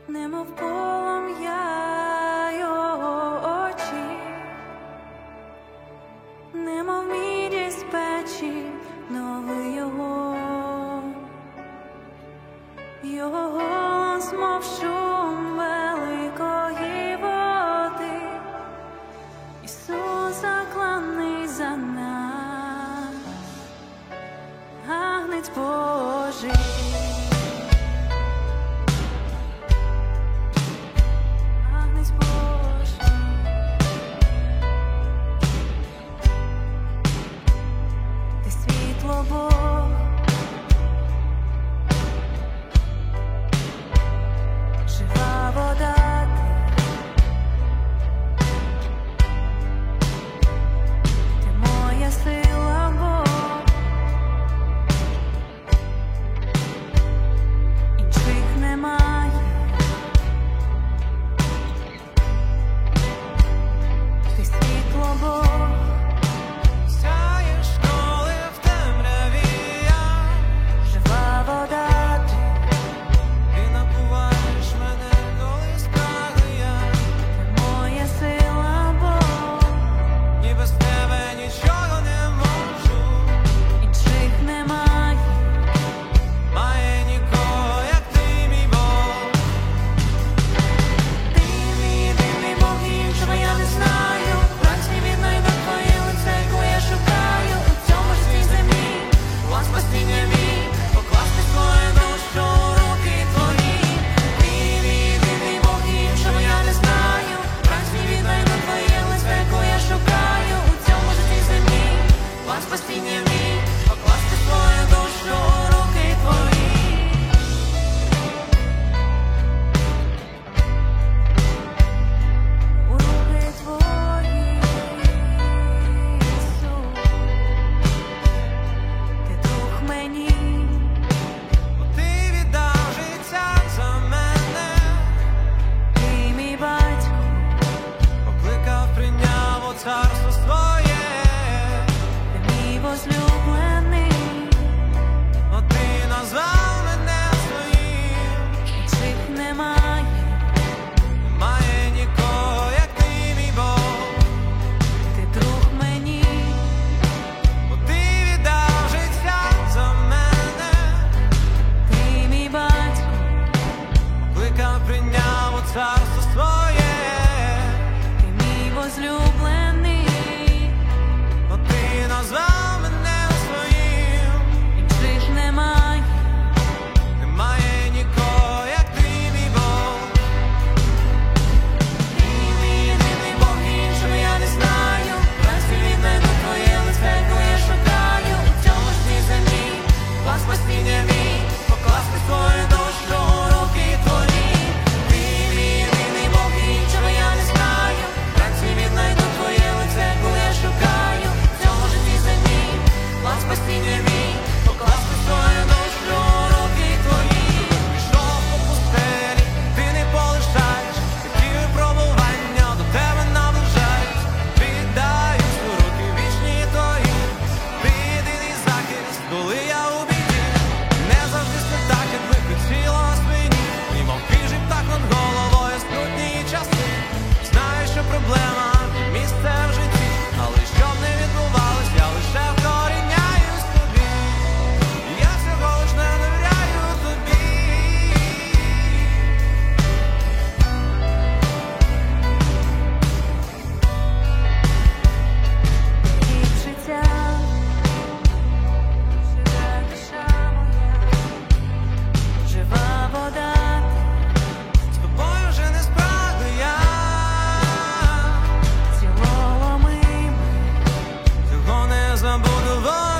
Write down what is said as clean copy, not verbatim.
немов полум'я його очі, немов міді з печі ноги його голос, мов шум великої води. Ісус закланий за нас, Агнець Божий. Бог, жива вода ти моя сила, Бог, інших немає, ти світло, Бог. Царство своє, ти мій возлюблений, о, ти назвав мене своїм, інших немає, немає нікого, як ти, мій Бог, ти друг мені, бо ти віддав життя за мене, ти мій батько, покликав, прийняв у царство своє, ти мій возлюблений, ти назвав мене своїм, інших немає, немає нікого, як ти, мій Бог. ти мій єдиний Бог, іншого я не знаю, вранці віднайду твоє лице, коли я шукаю у цьому ж цій землі, план спасіння мій, покласти свою душу у руки твої. Ти мій єдиний Бог, іншого я не знаю, вранці віднайду твоє лице, коли я шукаю у цьому ж цій землі, план спасіння мій, покласти свою душу у руки твої. Пішов по пустелі, ти не полишаєш, які випробування до тебе наближають. Віддаю у руки вічні твої, ти єдиний захист, коли я у біді. Не завжди все так, як би хотілось мені, і мов хижий птах над головою скрутні часи. Знаю, що проблема місце в житті, але щоб не відбувалось, я лише вкоріняюсь тобі. Я всього лиш не довіряю тобі. Хліб життя, жива душа моя, жива вода З тобою вже не справді я, цілого ми, цього не забуду.